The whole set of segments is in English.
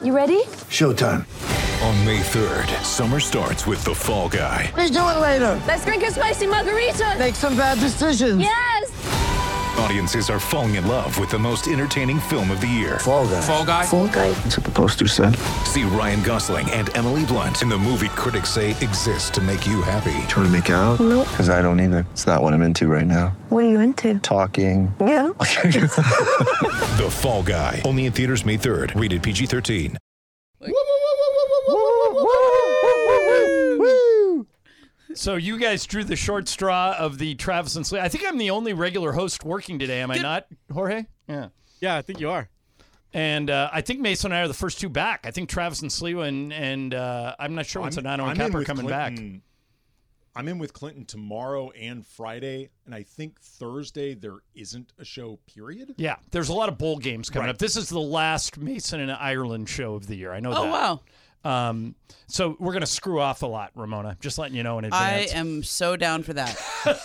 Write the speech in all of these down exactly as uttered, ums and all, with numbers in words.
You ready? Showtime. On May third, summer starts with The Fall Guy. Let's do it later. Let's drink a spicy margarita. Make some bad decisions. Yes. Audiences are falling in love with the most entertaining film of the year. Fall Guy. Fall Guy? Fall Guy. That's what the poster said. See Ryan Gosling and Emily Blunt in the movie critics say exists to make you happy. Trying to make it out? Nope. Because I don't either. It's not what I'm into right now. What are you into? Talking. Yeah. The Fall Guy. Only in theaters May third. Rated P G thirteen. So you guys drew the short straw of the Travis and Slee. I think I'm the only regular host working today, am I not, Jorge? Yeah. Yeah, I think you are. And uh, I think Mason and I are the first two back. I think Travis and Sliwa and, and uh, I'm not sure when Sonano and Cap are coming Clinton, back. I'm in with Clinton tomorrow and Friday, and I think Thursday there isn't a show, period. Yeah, there's a lot of bowl games coming Right. up. This is the last Mason and Ireland show of the year. I know that. Oh, wow. Um, so we're going to screw off a lot, Ramona. Just letting you know in I advance. am so down for that.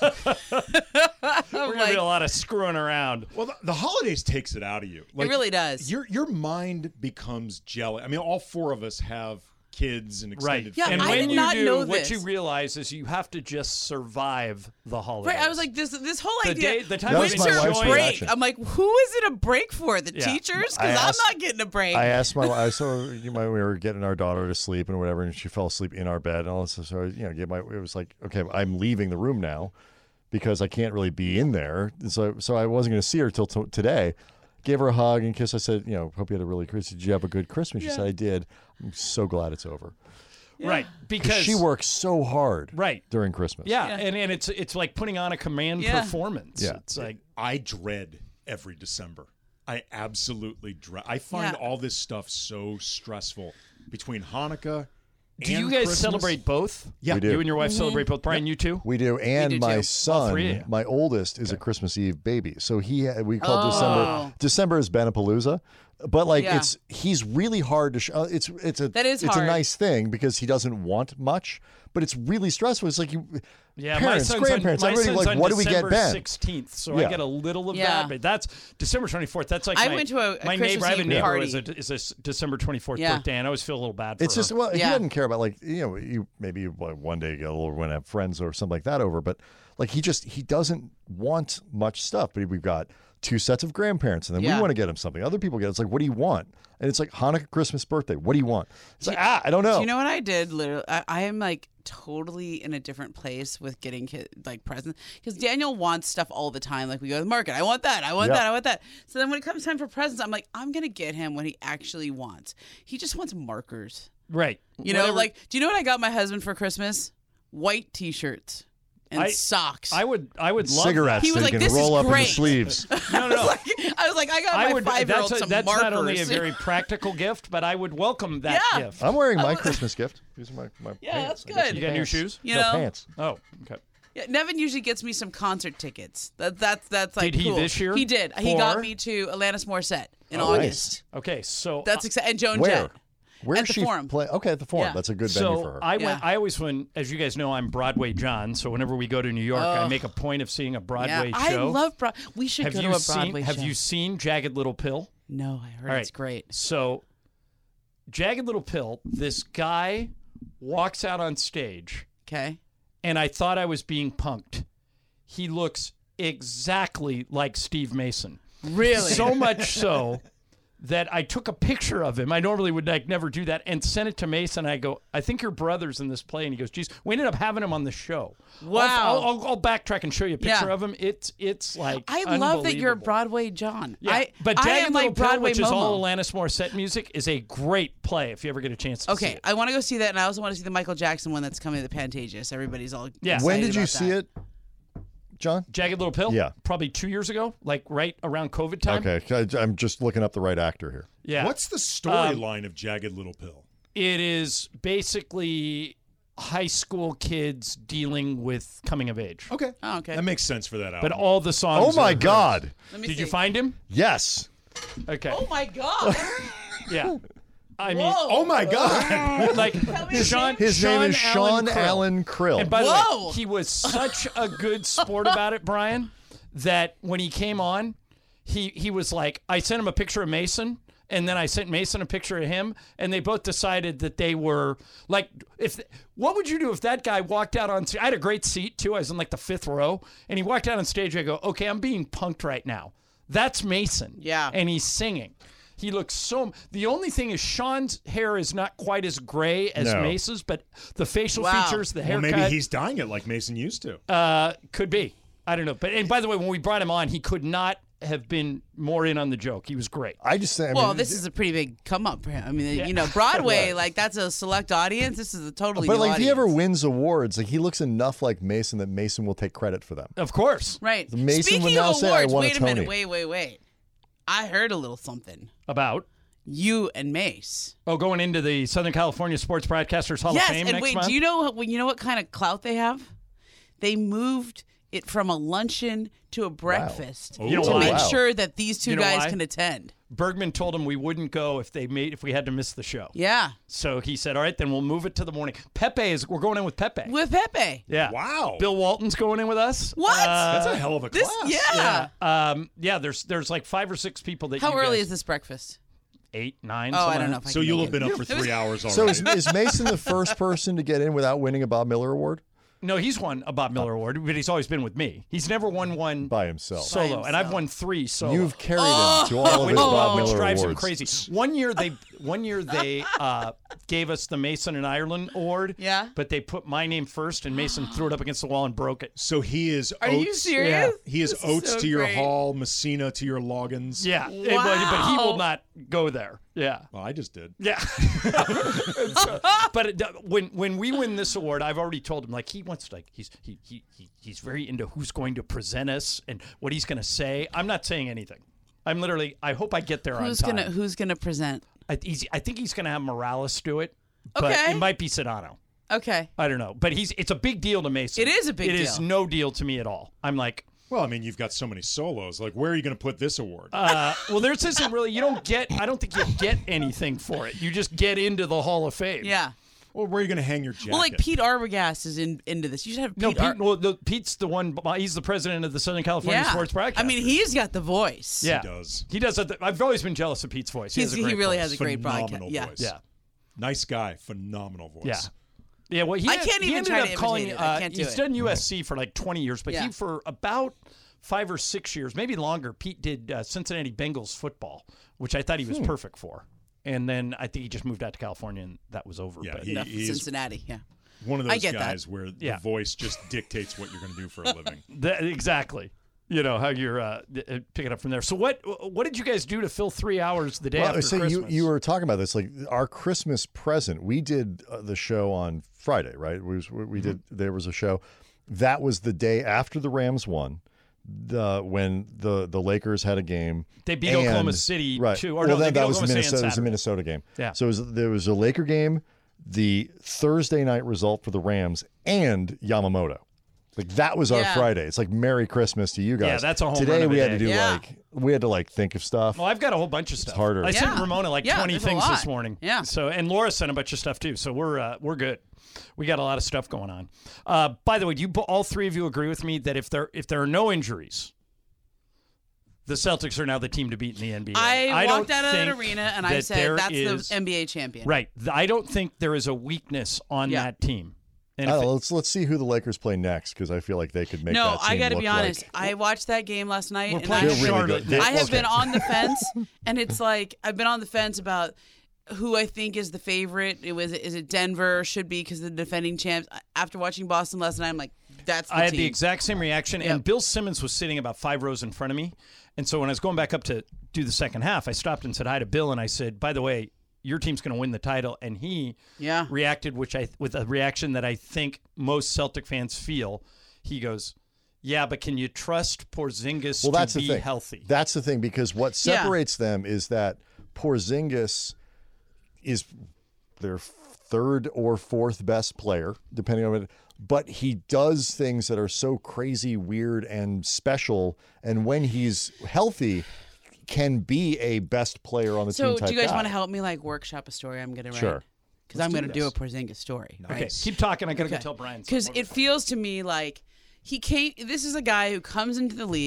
We're going to do a lot of screwing around. Well, the, the holidays takes it out of you. It really does. Your your mind becomes jealous. I mean, all four of us have kids and Right. extended Yeah, and family. I when did you not do, know what this. you realize is you have to just survive the holidays. Right, I was like, this this whole The idea. day- the time That was my winter wife's break. reaction. I'm like, who is it a break for? The Yeah. teachers? I Because I'm asked- not getting a break. I asked my I saw you know, we were getting our daughter to sleep and whatever, and she fell asleep in our bed and all this. So I, you know, get my it was like, okay, I'm leaving the room now because I can't really be in there. And so so I wasn't going to see her till t- today. Gave her a hug and kiss. I said, you know, hope you had a really Christmas. Did you have a good Christmas? She Yeah. said, I did. I'm so glad it's over. right, because She works so hard Right. during Christmas. Yeah, Yeah. and, and it's it's like putting on a command Yeah. performance. Yeah. It's like I dread every December. I absolutely dread. I find Yeah. all this stuff so stressful between Hanukkah. do and you guys Christmas. celebrate both? Yeah. We do. You and your wife Mm-hmm. celebrate both. Brian, you too? We do, and do my too. son, three of you. my oldest, is a Christmas Eve baby. So he, we call Oh. December. December is Benapalooza, but like Yeah. it's he's really hard to. Sh- uh, it's it's a That is it's hard. a nice thing because he doesn't want much, but it's really stressful. It's like you, Yeah, parents, my son's grandparents, on, my everybody son's like, on what do we get December Ben? sixteenth, so I Yeah. get a little of Yeah. that. But that's December twenty-fourth. That's like I my, went to a- a my Christmas neighbor. I have a Eve neighbor party. who is a, is a s- December twenty-fourth Yeah. birthday, and I always feel a little bad for It's just her. well, he Yeah. doesn't care about like you know you maybe you, like, one day get a little when have friends or something like that over, but like he just he doesn't want much stuff. But we've got two sets of grandparents, and then Yeah. we want to get him something. Other people get it. It's like, what do you want? And it's like Hanukkah, Christmas, birthday. What do you want? It's like ah, I don't know. Do you know what I did? Literally, I, I am like totally in a different place with getting kid, like presents because Daniel wants stuff all the time. Like we go to the market, I want that, I want Yeah. that, I want that. So then when it comes time for presents, I'm like, I'm gonna get him what he actually wants. He just wants markers. Right. You know, Whatever- like, do you know what I got my husband for Christmas? White T-shirts and I- socks. I would I would love cigarettes He was that like, you "This can is roll up in the great." sleeves. that. No, no. Like, I was like, I got I my would. five-year-old That's a, some that's markers. not only a very practical gift, but I would welcome that Yeah. gift. I'm wearing my Christmas gift. These are my, my Yeah, pants. that's I got some good. You got new pants. shoes? You No, know? pants. Oh, okay. Yeah, Nevin usually gets me some concert tickets. That that's that's like Did he cool. this year? He did. He got For? me to Alanis Morissette in Oh, nice. August. Okay, so That's exciting. And Joan Where? Jett. Where At is the she Forum. play? Okay, at the Forum. Yeah. That's a good venue So for her. I went. Yeah. I always went. As you guys know, I'm Broadway John. So whenever we go to New York, I Oh. make a point of seeing a Yeah, Broadway I show. love Broad. We should have go you to a seen? Broadway Have show. you seen Jagged Little Pill? No, I heard All it's right. great. So, Jagged Little Pill. This guy walks out on stage, Okay. and I thought I was being punked. He looks exactly like Steve Mason. Really? So much so that I took a picture of him. I normally would like never do that, and sent it to Mason. I go, I think your brother's in this play, and he goes, geez, we ended up having him on the show. Wow. I'll, I'll, I'll backtrack and show you a picture Yeah. of him. It's it's like I love that you're unbelievable. Broadway John. Yeah, I, but I Jagged am Little like Pill, Broadway which is all Momo. Alanis Morissette music, is a great play if you ever get a chance to see Okay, it. I want to go see that, and I also want to see the Michael Jackson one that's coming to the Pantages. Everybody's all Yeah. When excited did you about see that. it, John? Jagged Little Pill? Yeah. Probably two years ago, like right around COVID time. Okay, I- I'm just looking up the right actor here. Yeah. What's the storyline of Jagged Little Pill? It is basically high school kids dealing with coming of age. Okay. Oh, okay. That makes sense for that album. But all the songs Oh my are hers. God! Let me Did see. you find him? Yes. Okay. Oh my God! Yeah. I mean, Whoa. Oh my God! like me Sean, His Sean name is Sean Krill. Allen Krill. And by the Whoa. way, he was such a good sport about it, Brian, that when he came on, he he was like, I sent him a picture of Mason, And then I sent Mason a picture of him, and they both decided that they were like, if what would you do if that guy walked out on stage? I had a great seat too. I was in like the fifth row, and he walked out on stage. I go, okay, I'm being punked right now. That's Mason. Yeah. And he's singing. He looks so. The only thing is Sean's hair is not quite as gray as No. Mason's, but the facial Wow. features, the Well, haircut, maybe he's dying it like Mason used to. uh, could be. I don't know. But and by the way, when we brought him on, he could not have been more in on the joke. He was great. I just say, I Well, mean, this is a pretty big come up for him. I mean, you know, Broadway, like that's a select audience. This is a totally but new like if he audience. ever wins awards, like he looks enough like Mason that Mason will take credit for them. Of course. Right. Mason Speaking would now of say, "I awards, won a wait a minute, Tony." wait, wait, wait. I heard a little something. About. You and Mace. Oh, going into the Southern California Sports Broadcasters Hall Yes, of Fame and next wait, month? do you know what you know what kind of clout they have? They moved it from a luncheon to a breakfast You know to why? make Wow. sure that these two You know guys why? can attend. Bergman told him we wouldn't go if they made if we had to miss the show. Yeah, So he said, "All right, then we'll move it to the morning." Pepe is we're going in with Pepe. with Pepe. Yeah. Wow. Bill Walton's going in with us. What? Uh, That's a hell of a This, class. yeah. yeah. Um, yeah. There's there's like five or six people that. How you early guys, is this breakfast? Eight, nine. Oh, I somewhere. don't know if I So can you'll make have been it. up for three hours already. So is, is Mason the first person to get in without winning a Bob Miller Award No, he's won a Bob Miller Award, but he's always been with me. He's never won one by himself? solo, By and I've himself. won three solo. You've carried him to all of which, his Bob which Miller drives Awards. him crazy. One year they, one year they uh, gave us the Mason and Ireland Award. Yeah. But they put my name first, and Mason threw it up against the wall and broke it. So he is Are Oates. you serious? He is This Oates so to your great. Hall, Messina to your Loggins. Yeah. It- but, but he will Wow. not go there. Yeah. Well, I just did. Yeah. So, but it, when when we win this award, I've already told him like he wants to, like he's he, he he he's very into who's going to present us and what he's going to say. I'm not saying anything. I'm literally. I hope I get there Who's on time. gonna Who's gonna present? I, he's, I think he's going to have Morales do it, but Okay. it might be Sedano. Okay. I don't know, but he's it's a big deal to Mason. It is a big It is deal. no deal to me at all. I'm like, Well, I mean, you've got so many solos. Like, where are you going to put this award? uh, well, there's isn't really. You don't get. I don't think you get anything for it. You just get into the Hall of Fame. Yeah. Well, where are you going to hang your jacket? Well, like Pete Arbogast is in into this. You should have Pete. No, Pete, Ar- well, the, Pete's the one. He's the president of the Southern California yeah. Sports Broadcast. I mean, he's got the voice. yeah, He does. He does. Have the- I've always been jealous of Pete's voice. He, He's, has a he great really voice. has a great broadcast. Phenomenal Yeah. voice. Yeah, Nice guy. Phenomenal voice. yeah, yeah. Well, he I had- can't he even ended try up to calling. imitate it. I uh, can't do he's it. done U S C for like twenty years, but Yeah. he for about five or six years, maybe longer. Pete did uh, Cincinnati Bengals football, which I thought he was perfect for. And then I think he just moved out to California, and that was over. Yeah, but, he- Enough he's Cincinnati. Yeah. One of I those get that. guys where the Yeah. voice just dictates what you're going to do for a living. That- exactly. You know how you're uh, uh, picking up from there. So what what did you guys do to fill three hours the day Well, after so Christmas? you you were talking about this, like our Christmas present. We did uh, the show on Friday, right? We was, we did. There was a show that was the day after the Rams won. The when the the Lakers had a game, They beat and- Oklahoma City, right? too. Or well, no, they then beat that was Oklahoma City on Minnesota. It was a Saturday. Minnesota game. Yeah. So it was, there was a Laker game, the Thursday night result for the Rams, and Yamamoto. Like that was our Yeah. Friday. It's like Merry Christmas to you guys. Yeah, that's a home Today run of a we had day. to do Yeah. like we had to like think of stuff. Well, I've got a whole bunch of stuff. harder. I sent Yeah. Ramona like Yeah, twenty there's a things lot. this morning. Yeah. So and Laura sent a bunch of stuff too. So we're uh, we're good. We got a lot of stuff going on. Uh, by the way, do you all three of you agree with me that if there if there are no injuries, the Celtics are now the team to beat in the N B A? I, don't walked out of that think arena and I that said, there "That's is- the N B A champion." Right. I don't think there is a weakness on Yeah. that team. And I if don't know, it- let's let's see who the Lakers play next because I feel like they could make No, that team I got to look be honest. Like, I watched that game last night, We're and playing I, They're really Charlotte. good. They- I have okay. been on the fence, and it's like I've been on the fence about who I think is the favorite. It was is it Denver? Should be because the defending champs. After watching Boston last night, I'm like, that's the I had team. the exact same reaction, Yep. and Bill Simmons was sitting about five rows in front of me. And so when I was going back up to do the second half, I stopped and said hi to Bill, and I said, "By the way, your team's going to win the title." And he Yeah. reacted, which I with a reaction that I think most Celtic fans feel. He goes, "Yeah, but can you trust Porzingis well, that's to the be thing. healthy?" That's the thing because what Yeah. separates them is that Porzingis is their third or fourth best player, depending on it. But he does things that are so crazy, weird, and special. And when he's healthy, can be a best player on the So, team. Type do you guys guy. want to help me like workshop a story I'm going to write? Sure. Because I'm going to do a Porzingis story. Okay, Right? keep talking. I got to go tell Brian. Because something. it feels to me like he came. This is a guy who comes into the league,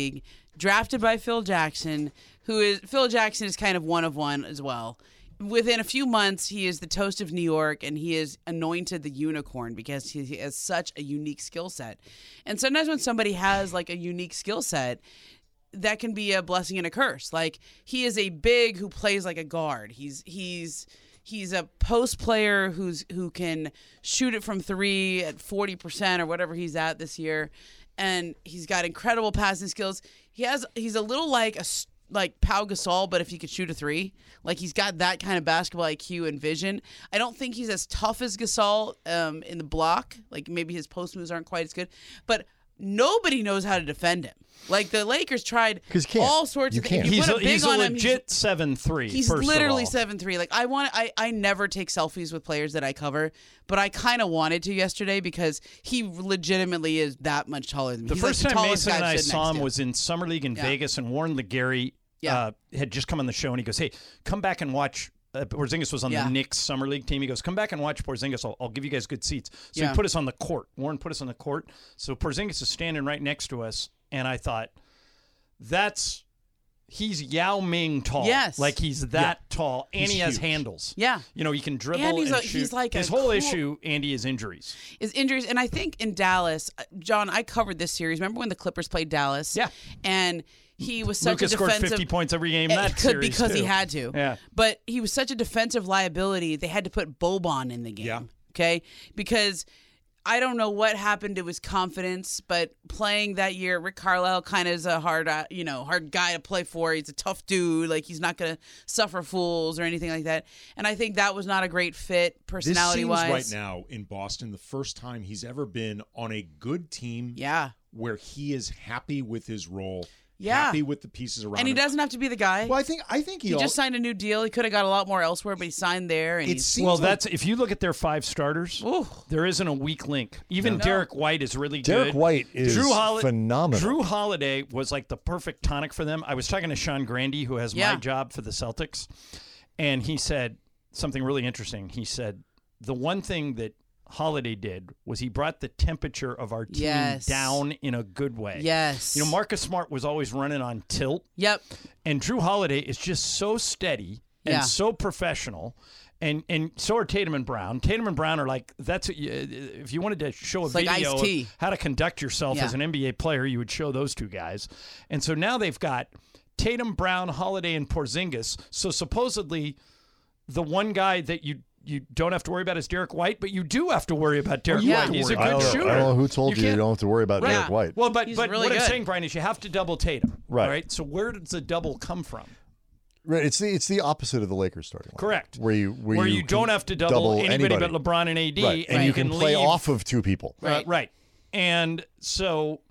drafted by Phil Jackson, who is Phil Jackson is kind of one of one as well. Within a few months, he is the toast of New York, and he is anointed the unicorn because he has such a unique skill set. And sometimes when somebody has like a unique skill set, that can be a blessing and a curse. Like, he is a big who plays like a guard. He's he's he's a post player who's who can shoot it from three at forty percent or whatever he's at this year, and he's got incredible passing skills. He has he's a little like a like Pau Gasol, but if he could shoot a three, like he's got that kind of basketball I Q and vision. I don't think he's as tough as Gasol um, in the block. Like, maybe his post moves aren't quite as good, but nobody knows how to defend him. Like, the Lakers tried all sorts You of things. can't. He's put a, a big he's a on him, legit seven three. He's first literally of all. seven three. Like, I want, I, I never take selfies with players that I cover, but I kind of wanted to yesterday because he legitimately is that much taller than me. The He's first like the time tallest Mason guy and I've I stood saw next him to. was in Summer League in Yeah. Vegas, and Warren Legary Yeah. uh, had just come on the show, and he goes, "Hey, come back and watch." Uh, Porzingis was on Yeah. the Knicks Summer League team. He goes, "Come back and watch Porzingis. I'll, I'll give you guys good seats." So Yeah. he put us on the court. Warren put us on the court. So Porzingis is standing right next to us, and I thought, that's he's Yao Ming tall. Yes. Like, he's that tall, and He's he has huge. handles. Yeah. You know, he can dribble And and, he's a- shoot. he's like a His whole cool- issue, Andy, is injuries. Is injuries. And I think in Dallas, uh, John, I covered this series. Remember when the Clippers played Dallas? Yeah. And he was such Lucas a scored defensive... fifty points every game It that could series, because he too. had to. Yeah. But he was such a defensive liability, they had to put Boban in the game. Yeah. Okay? Because I don't know what happened to his confidence, but playing that year, Rick Carlisle kind of is a hard, uh, you know, hard guy to play for. He's a tough dude. Like, he's not going to suffer fools or anything like that. And I think that was not a great fit This personality-wise. seems right now in Boston the first time he's ever been on a good team Yeah. where he is happy with his role, Yeah. happy with the pieces around And he him. doesn't have to be the guy. Well, I think I think he, He al- just signed a new deal. He could have got a lot more elsewhere, but he signed there. And it he's, seems Well, like that's if you look at their five starters, Ooh. there isn't a weak link. Even Derek White is really Derek good. White is Drew Hol- phenomenal. Drew Holiday was like the perfect tonic for them. I was talking to Sean Grandy, who has Yeah. my job for the Celtics, and he said something really interesting. He said the one thing that Holiday did was he brought the temperature of our team Yes. down in a good way. Yes. You know, Marcus Smart was always running on tilt. Yep. And Drew Holiday is just so steady and Yeah. so professional. And and so are Tatum and Brown. Tatum and Brown are like, that's a, if you wanted to show a It's like video Ice-T. of how to conduct yourself Yeah. as an N B A player, you would show those two guys. And so now they've got Tatum, Brown, Holiday, and Porzingis. So supposedly the one guy that you you don't have to worry about is Derek White, but you do have to worry about Derek you have White. to He's a worry good I don't, know, shooter. I don't know who told you you, can't- don't have to worry about Right. Derek White. Well, but He's but really what I'm good. saying, Brian, is you have to double Tatum. Right. All right. So where does the double come from? Right, it's the it's the opposite of the Lakers starting line. Correct. Where you where, Where you, you can don't have to double, anybody, anybody. but LeBron and A D, Right. And and you can play leave. off of two people. Uh, Right. right. And so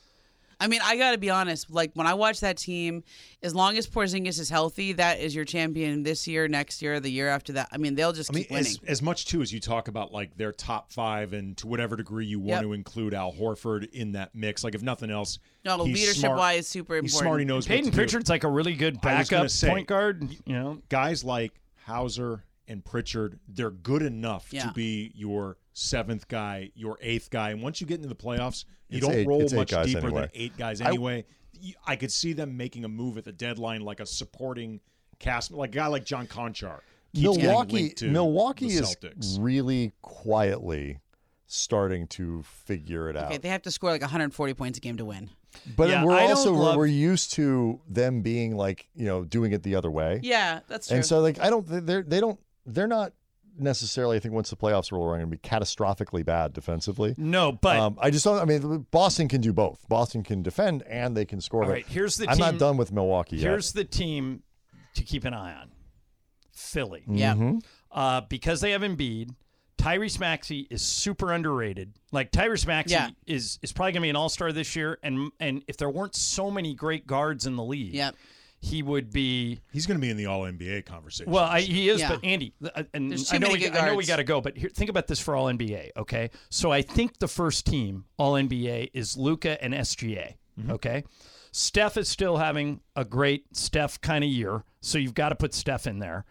I mean, I got to be honest. Like, when I watch that team, as long as Porzingis is healthy, that is your champion this year, next year, the year after that. I mean, they'll just I mean, keep winning. as, as much too as you talk about like their top five, and to whatever degree you want Yep. to include Al Horford in that mix. Like, if nothing else, no, he's leadership smart. wise, super important. He's smart. He knows Peyton what to do. Pritchard's like a really good I was gonna backup say, point guard. You know, Guys like Hauser and Pritchard, they're good enough Yeah. to be your seventh guy, your eighth guy. And once you get into the playoffs, you It's don't eight- roll it's eight much guys deeper anyway. than eight guys I- anyway. You- I could see them making a move at the deadline, like a supporting cast, like a guy like John Conchar. keeps getting Milwaukee linked to Milwaukee the is Celtics. really quietly starting to figure it Okay, out. they have to score like one hundred forty points a game to win. But Yeah, we're I don't also love- we're used to them being like, you know, doing it the other way. Yeah, that's true. And so like I don't they're they don't they're not necessarily I think once the playoffs roll around going to be catastrophically bad defensively. no, but Um, I just don't. I mean, Boston can do both. Boston can defend and they can score. all But right, here's the I'm team. not done with Milwaukee yet. Here's the team to keep an eye on. Philly. yeah. Mm-hmm. Uh, because they have Embiid, Tyrese Maxey is super underrated. Like Tyrese Maxey Yeah. is is probably going to be an all-star this year, and and if there weren't so many great guards in the league, Yep. he would be. He's going to be in the All N B A conversation. Well, I, he is, Yeah. but Andy, uh, and There's too I know many we, good I know we guards. got to go, but here, think about this for All N B A, okay? So I think the first team All N B A is Luka and S G A, okay? Steph is still having a great Steph kind of year, so you've got to put Steph in there.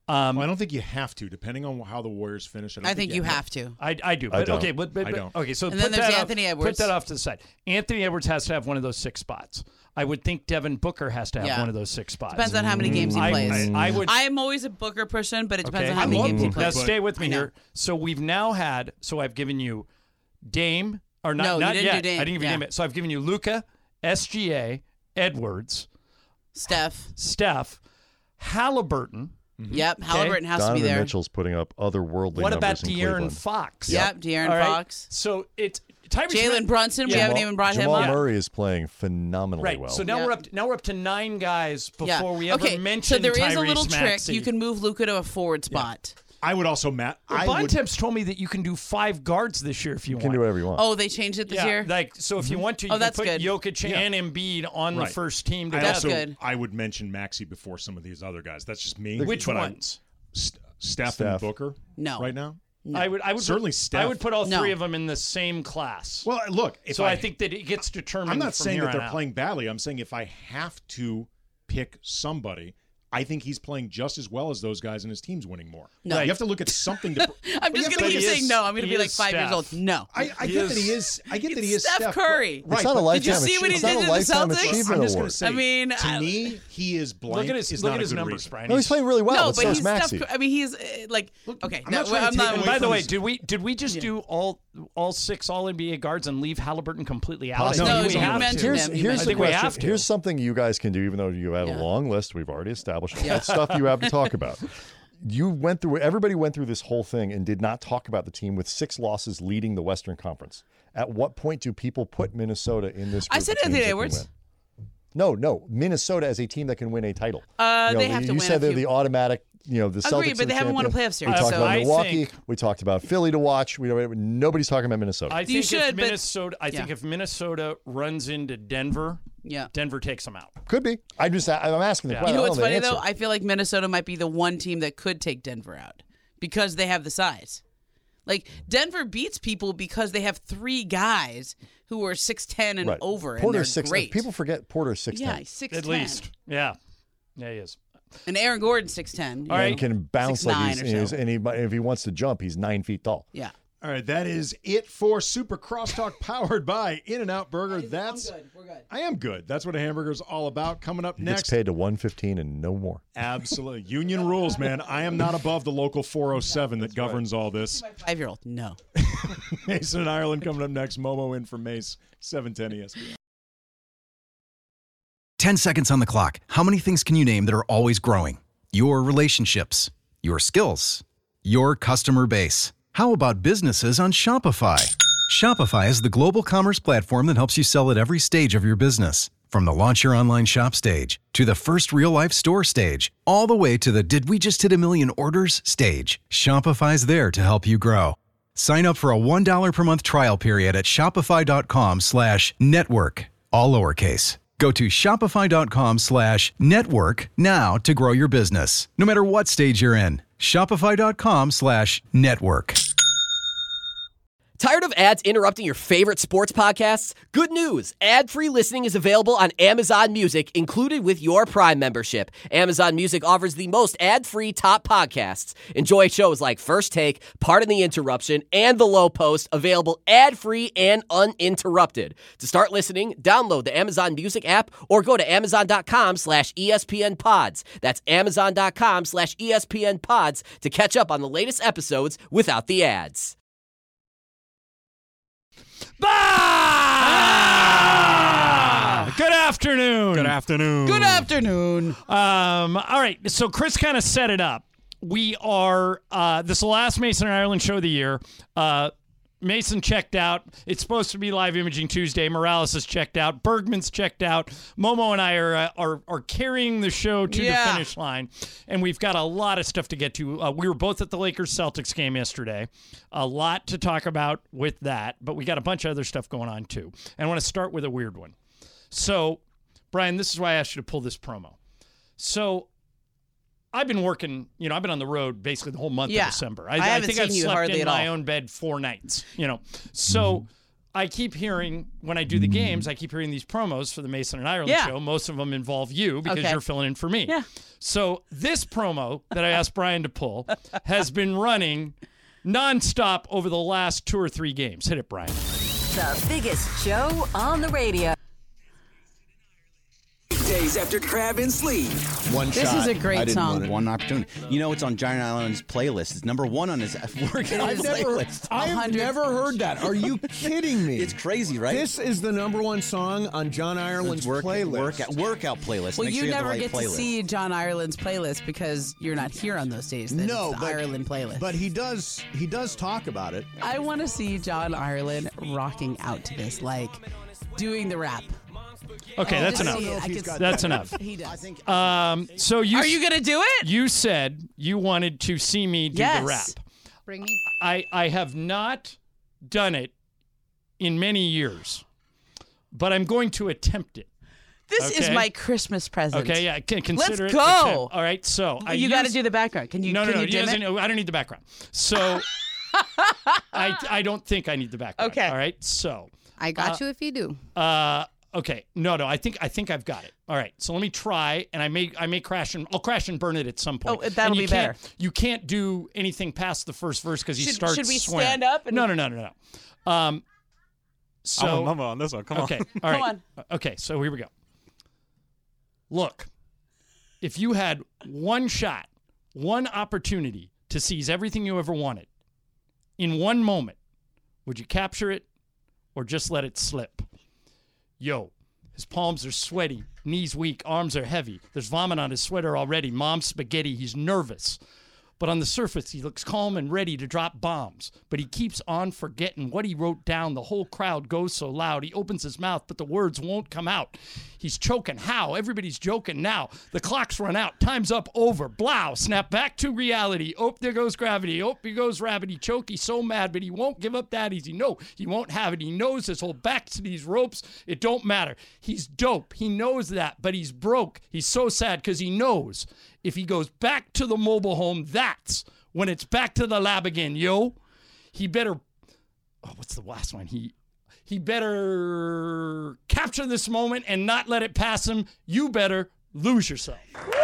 Um, Well, I don't think you have to, depending on how the Warriors finish. I, don't I think you have to. I, I do. I But don't. okay, but, but, I but- don't. okay. So And put then there's that Anthony off, Edwards. Put that off to the side. Anthony Edwards has to have one of those six spots. I would think Devin Booker has to have Yeah. one of those six spots. Depends on how many games he I, plays. I, I would. I am always a Booker person, but it depends Okay. on how I many love games he Booker, Now plays. stay with me I know. here. So we've now had. So I've given you Dame or not? No, you not didn't yet. do Dame. I didn't give you Yeah. Dame. So I've given you Luka, S G A, Edwards, Steph. Steph, Halliburton. Yep. Halliburton has to be Donovan there. Mitchell's putting up otherworldly What numbers about in De'Aaron Cleveland. Fox? Yep. De'Aaron All right. Fox. So it's Tyrese Jalen Maxey- Brunson. We Yeah. haven't even brought Jamal him up. Murray is playing phenomenally Right. well. So now Yeah. we're up. To, now we're up to nine guys before Yeah. we ever okay. mention So there is a Tyrese little trick. Maxey. You can move Luka to a forward spot. I would also, Matt. Well, I would. Bontemps told me that you can do five guards this year if you, you can want. do whatever you want. Oh, they changed it this yeah, year. like so. If you want to, you Oh, can that's put good. Jokic Yeah. and Embiid on Right. the first team I together. That's also, good. I would mention Maxey before some of these other guys. That's just me. Which But I- ones? St- Steph, Steph. and Booker. No. Right now. I would. I would Certainly put, Steph. I would put all No. three of them in the same class. Well, look. If so I, I think that it gets determined. I'm not from saying here that they're on out. playing badly. I'm saying if I have to pick somebody, I think he's playing just as well as those guys, and his team's winning more. No. You have to look at something. To, I'm Well, just you going to have keep to- saying no. I'm going to he be like is five years Steph. old. No. I, I He get is- that he is. I get that he It's is Steph Curry. Right, it's not a but- lifetime. Did you see what he it's not did a to the lifetime Celtics? achievement I'm just going award. to say. I mean, to I- me, he is blank. Look at his. is Look not at a his good numbers, reason. Brian. No, he's playing really well. no, but so but is he's Maxey. Steph. I mean, he's uh, like okay. I'm not that- trying to I'm take not. away By the from way, his- did we did we just do all all six All N B A guards and leave Halliburton completely out? I Possibly. think No, we you have mentioned to. Here's, him. You here's I the think we question. have to. Here's something you guys can do, even though you have Yeah. a long list. We've already established all Yeah. that stuff you have to talk about. You went through, everybody went through this whole thing and did not talk about the team with six losses leading the Western Conference. At what point do people put Minnesota in this group I said of teams Anthony that can Edwards. win? No, no. Minnesota as a team that can win a title. Uh, You know, they have you to win said a they're few. the automatic, you know, the Celtics. Agreed, but are they haven't won a champion. playoff series, We talked so- about I Milwaukee. think- we talked about Philly to watch. We don't, nobody's talking about Minnesota. I You think if should, but- Minnesota. I think yeah. if Minnesota runs into Denver, Yeah. Denver takes them out. Could be. I'm just, I'm asking the Yeah. question. You know I what's don't funny the though? answer. I feel like Minnesota might be the one team that could take Denver out because they have the size. Like Denver beats people because they have three guys who are six ten and Right. over, and Porter's they're six. great. People forget Porter's six ten. yeah, he's six At least, yeah, yeah, he is. and Aaron Gordon's six ten. All And right. can bounce Six like nine he's, or he's- so. and he, if he wants to jump, he's nine feet tall. Yeah. All right, that is it for Super Crosstalk powered by In-N-Out Burger. That's We're good. I am good. That's what a hamburger is all about. Coming up He next, gets paid to one fifteen and no more. absolutely union rules, man. I am not above the local four oh seven that governs all this. Five year old. No. Mason and Ireland coming up next. Momo in for Mace, seven ten E S P N. ten seconds on the clock. How many things can you name that are always growing? Your relationships, your skills, your customer base. How about businesses on Shopify? Shopify is the global commerce platform that helps you sell at every stage of your business. From the launch your online shop stage to the first real life store stage, all the way to the did we just hit a million orders stage. Shopify's there to help you grow. Sign up for a one dollar per month trial period at shopify.com slash network, all lowercase. Go to shopify.com slash network now to grow your business, no matter what stage you're in. Shopify.com slash network. Tired of ads interrupting your favorite sports podcasts? Good news! Ad-free listening is available on Amazon Music, included with your Prime membership. Amazon Music offers the most ad-free top podcasts. Enjoy shows like First Take, Pardon the Interruption, and The Low Post, available ad-free and uninterrupted. To start listening, download the Amazon Music app or go to amazon.com slash ESPN pods. That's amazon.com slash ESPN pods to catch up on the latest episodes without the ads. Ah! Good afternoon. Good afternoon. Good afternoon. Um, all right, so Chris kind of set it up. We are, uh, this is the last Mason and Ireland show of the year. Uh, Mason checked out. It's supposed to be live imaging Tuesday. Morales has checked out. Bergman's checked out. Momo and I are uh, are, are carrying the show to Yeah. the finish line, and we've got a lot of stuff to get to. Uh, we were both at the Lakers-Celtics game yesterday. A lot to talk about with that, but we got a bunch of other stuff going on too. And I want to start with a weird one. So, Brian, this is why I asked you to pull this promo. So, I've been working, you know, I've been on the road basically the whole month Yeah. of December. I, I haven't think seen I've you slept hardly in at my all. own bed four nights, you know. So I keep hearing, when I do the games, I keep hearing these promos for the Mason and Ireland Yeah. show. Most of them involve you because Okay. you're filling in for me. Yeah. So this promo that I asked Brian to pull has been running nonstop over the last two or three games. Hit it, Brian. The biggest show on the radio. Days after Crab and Sleeve. One This shot. is a great I didn't song. want it. One opportunity. You know, it's on Giant Island's playlist. It's number one on his workout I've never, playlist. I've never heard that. Are you kidding me? It's crazy, right? This is the number one song on John Ireland's It's work, playlist. Workout, workout playlist. Well, Make you sure you have never the right get to playlist. see John Ireland's playlist because you're not here on those days. Then No, it's the but- Ireland playlist. But he does. He does talk about it. I want to see John Ireland rocking out to this, like doing the rap. Okay, Oh, that's just enough. see it. I could- That's enough. He does. Um, so you Are you gonna do it? You said you wanted to see me do Yes. the rap. Bring me. I, I have not done it in many years, but I'm going to attempt it. This is Okay. my Christmas present. Okay, yeah, c- consider Let's it. go. attempt. All right, so I You got to used- do the background. Can you? No, no, can no. you he dim doesn't- it? I don't need the background. So I, I don't think I need the background. Okay. All right. So I got you if you do. uh, okay. No, no. I think I think I've got it. All right. So let me try, and I may I may crash and I'll crash and burn it at some point. Oh, that'll And you be can't- better. You can't do anything past the first verse because he Should- starts. should we swearing. stand up and- No, no, no, no, no. Um. So I'm a mama on this one. Come on. okay. All right. Come Okay. So here we go. Look, if you had one shot, one opportunity to seize everything you ever wanted in one moment, would you capture it or just let it slip? Yo, his palms are sweaty, knees weak, arms are heavy. There's vomit on his sweater already. Mom's spaghetti. He's nervous. But on the surface, he looks calm and ready to drop bombs. But he keeps on forgetting what he wrote down. The whole crowd goes so loud. He opens his mouth, but the words won't come out. He's choking. How? Everybody's joking now. The clock's run out. Time's up. Over. Blow. Snap back to reality. Oh, there goes gravity. Oh, here goes rabbit. He choke. He's so mad, but he won't give up that easy. No, he won't have it. He knows his whole back to these ropes. It don't matter. He's dope. He knows that, but he's broke. He's so sad because he knows if he goes back to the mobile home, that's when it's back to the lab again, yo. He better, oh, what's the last one? He he better capture this moment and not let it pass him. You better lose yourself.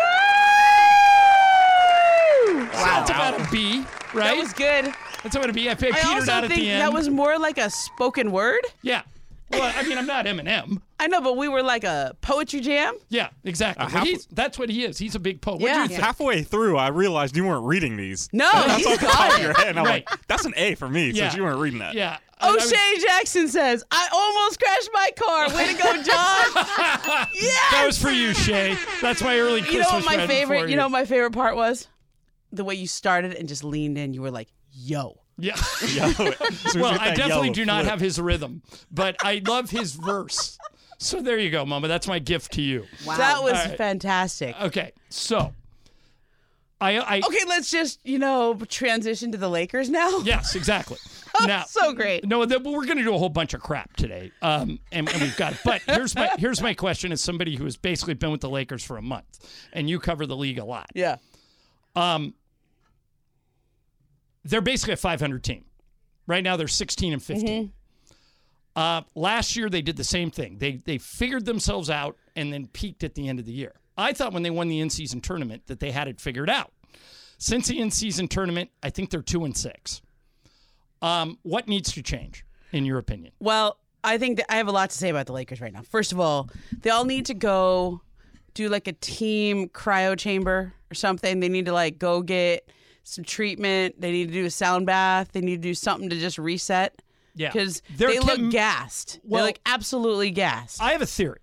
Wow. That's about a B, right? That was good. That's about a B. I, I I petered also out at think the end. that was more like a spoken word. Yeah. Well, I mean, I'm not Eminem. I know, but we were like a poetry jam. Yeah, exactly. Uh, But half- he's, that's what he is. He's a big poet. What Yeah. do you think? Halfway through, I realized you weren't reading these. No, That's he's off the got top of it. your head, and I'm Right. like, that's an A for me Yeah. since you weren't reading that. Yeah. I- I was- O'Shea Jackson says, "I almost crashed my car. Way to go, John!" Yes. That was for you, Shay. That's my early Christmas You know what my present favorite? for You know what my favorite part was? The way you started and just leaned in. You were like, "Yo." Yeah. Yo, as soon as you Well, get I that definitely yellow do not flip. have his rhythm, but I love his verse. So there you go, Mama. That's my gift to you. Wow. That was All right. fantastic. Okay, so I, I Okay, let's just you know transition to the Lakers now. yes, exactly. Now, So great. No, th- we're going to do a whole bunch of crap today, um, and, and we've got it. But here's my here's my question: as somebody who has basically been with the Lakers for a month, and you cover the league a lot, Yeah. um, they're basically a five hundred team. Right now, they're sixteen and fifteen. Mm-hmm. Uh, last year, they did the same thing. They they figured themselves out and then peaked at the end of the year. I thought when they won the in-season tournament that they had it figured out. Since the in-season tournament, I think they're two and six. Um, what needs to change, in your opinion? Well, I think that I have a lot to say about the Lakers right now. First of all, they all need to go do like a team cryo chamber or something. They need to like go get some treatment. They need to do a sound bath. They need to do something to just reset. Yeah. Because They're they look chem- gassed. Well- They're like absolutely gassed. I have a theory.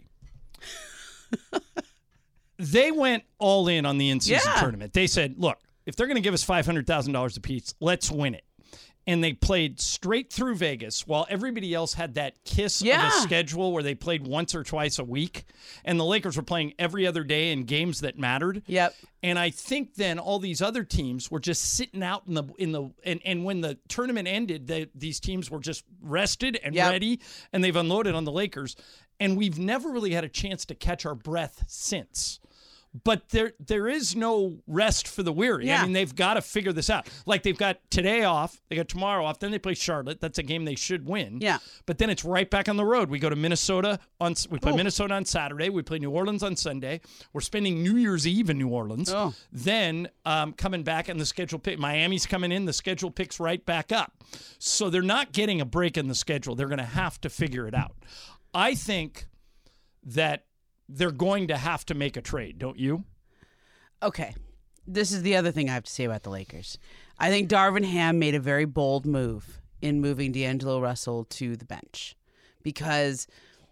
They went all in on the in-season Yeah. tournament. They said, look, if they're going to give us five hundred thousand dollars apiece, let's win it. And they played straight through Vegas while everybody else had that kiss Yeah. of a schedule where they played once or twice a week. And the Lakers were playing every other day in games that mattered. Yep. And I think then all these other teams were just sitting out in the in the and, and when the tournament ended, they, these teams were just rested and Yep. ready, and they've unloaded on the Lakers. And we've never really had a chance to catch our breath since. But there there is no rest for the weary. Yeah. I mean, they've got to figure this out. Like, they've got today off, they got tomorrow off, then they play Charlotte. That's a game they should win. Yeah. But then it's right back on the road. We go to Minnesota on we play Oh. Minnesota on Saturday. We play New Orleans on Sunday. We're spending New Year's Eve in New Orleans. Oh. Then um, coming back and the schedule pick Miami's coming in, the schedule picks right back up. So they're not getting a break in the schedule. They're going to have to figure it out. I think that they're going to have to make a trade, don't you? Okay. This is the other thing I have to say about the Lakers. I think Darvin Ham made a very bold move in moving D'Angelo Russell to the bench because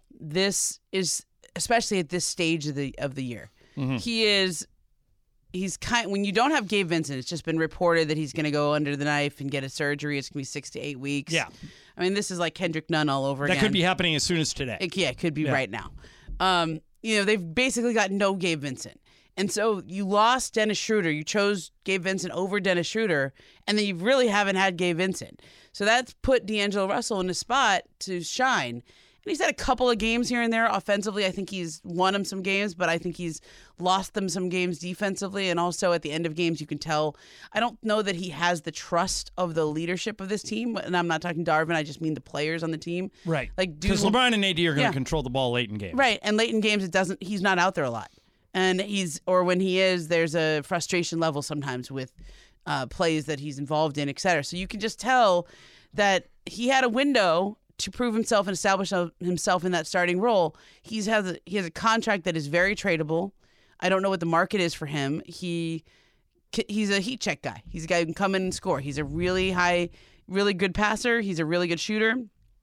this is, especially at this stage of the of the year, Mm-hmm. he is he's kind when you don't have Gabe Vincent, it's just been reported that he's going to go under the knife and get a surgery. It's going to be six to eight weeks. Yeah. I mean, this is like Kendrick Nunn all over That again. could be happening as soon as today. It, yeah, it could be Yeah. right now. Um, you know, they've basically got no Gabe Vincent. And so you lost Dennis Schroeder. You chose Gabe Vincent over Dennis Schroeder, and then you really haven't had Gabe Vincent. So that's put D'Angelo Russell in a spot to shine. And he's had a couple of games here and there offensively. I think he's won them some games, but I think he's lost them some games defensively. And also at the end of games, you can tell. I don't know that he has the trust of the leadership of this team. And I'm not talking Darvin. I just mean the players on the team. Right. Like, do Because LeBron and A D are going to Yeah. control the ball late in games. Right, and late in games, it doesn't. He's not out there a lot, and he's or when he is, there's a frustration level sometimes with uh, plays that he's involved in, et cetera. So you can just tell that he had a window to prove himself and establish himself in that starting role. He's has a, he has a contract that is very tradable. I don't know what the market is for him. He he's a heat check guy. He's a guy who can come in and score. He's a really high, really good passer. He's a really good shooter.